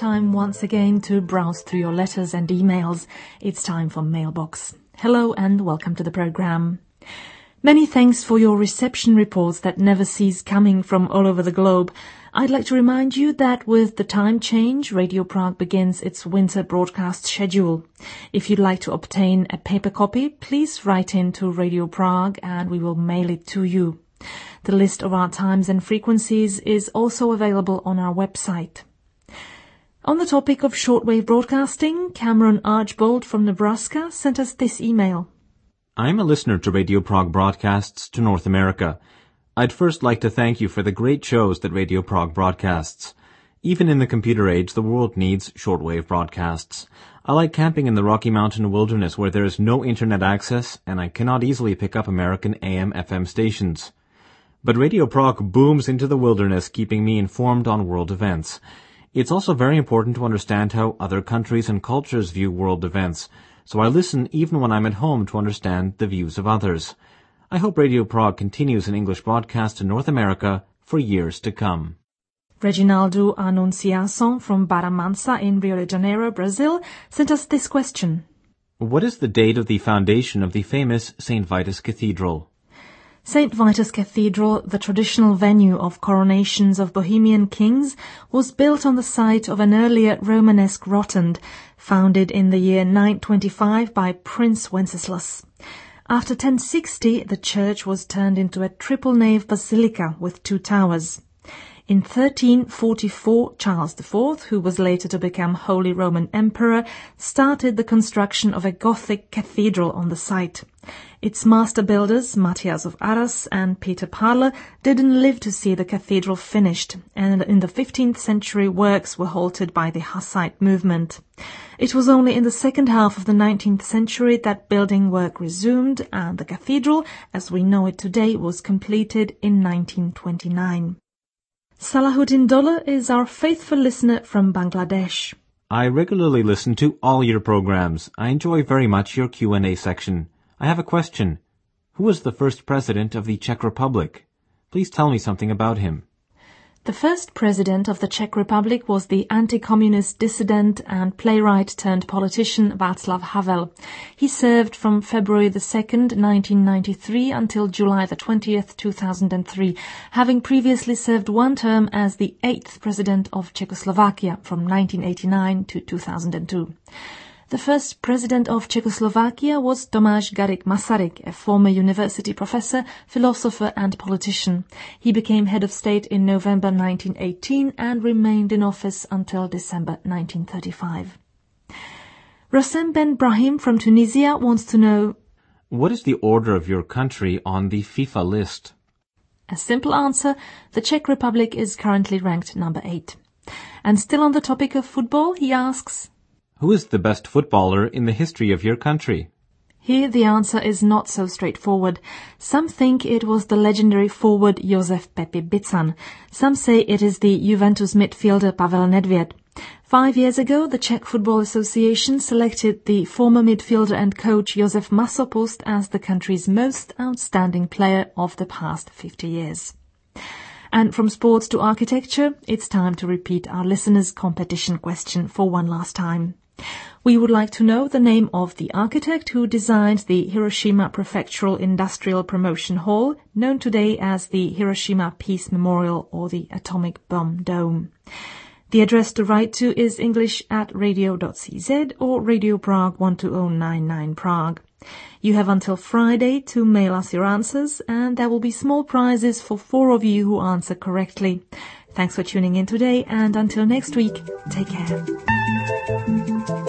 time once again to browse through your letters and emails. It's time for Mailbox. Hello and welcome to the program. Many thanks for your reception reports that never cease coming from all over the globe. I'd like to remind you that with the time change, Radio Prague begins its winter broadcast schedule. If you'd like to obtain a paper copy, please write in to Radio Prague and we will mail it to you. The list of our times and frequencies is also available on our website. On the topic of shortwave broadcasting, Cameron Archbold from Nebraska sent us this email. I'm a listener to Radio Prague broadcasts to North America. I'd first like to thank you for the great shows that Radio Prague broadcasts. Even in the computer age, the world needs shortwave broadcasts. I like camping in the Rocky Mountain wilderness where there is no internet access and I cannot easily pick up American AM/FM stations. But Radio Prague booms into the wilderness, keeping me informed on world events. It's also very important to understand how other countries and cultures view world events, so I listen even when I'm at home to understand the views of others. I hope Radio Prague continues an English broadcast to North America for years to come. Reginaldo Anunciação from Barra Mansa in Rio de Janeiro, Brazil, sent us this question. What is the date of the foundation of the famous St. Vitus Cathedral? St. Vitus Cathedral, the traditional venue of coronations of Bohemian kings, was built on the site of an earlier Romanesque rotund, founded in the year 925 by Prince Wenceslas. After 1060, the church was turned into a triple-nave basilica with 2 towers. In 1344, Charles IV, who was later to become Holy Roman Emperor, started the construction of a Gothic cathedral on the site. Its master builders, Matthias of Arras and Peter Parler, didn't live to see the cathedral finished, and in the 15th century works were halted by the Hussite movement. It was only in the second half of the 19th century that building work resumed, and the cathedral, as we know it today, was completed in 1929. Salahuddin Dollar is our faithful listener from Bangladesh. I regularly listen to all your programs. I enjoy very much your Q&A section. I have a question. Who was the first president of the Czech Republic? Please tell me something about him. The first president of the Czech Republic was the anti-communist dissident and playwright-turned-politician Václav Havel. He served from February 2nd, 1993 until July 20th, 2003, having previously served 1 term as the 8th president of Czechoslovakia from 1989 to 2002. The first president of Czechoslovakia was Tomáš Garrigue Masaryk, a former university professor, philosopher and politician. He became head of state in November 1918 and remained in office until December 1935. Rossem Ben Brahim from Tunisia wants to know, what is the order of your country on the FIFA list? A simple answer, the Czech Republic is currently ranked number 8. And still on the topic of football, he asks, who is the best footballer in the history of your country? Here the answer is not so straightforward. Some think it was the legendary forward Josef Pepi Bican. Some say it is the Juventus midfielder Pavel Nedvěd. 5 years ago, the Czech Football Association selected the former midfielder and coach Josef Masopust as the country's most outstanding player of the past 50 years. And from sports to architecture, it's time to repeat our listeners' competition question for one last time. We would like to know the name of the architect who designed the Hiroshima Prefectural Industrial Promotion Hall, known today as the Hiroshima Peace Memorial or the Atomic Bomb Dome. The address to write to is english@radio.cz or Radio Prague 12099 Prague. You have until Friday to mail us your answers, and there will be small prizes for 4 of you who answer correctly. Thanks for tuning in today, and until next week, take care.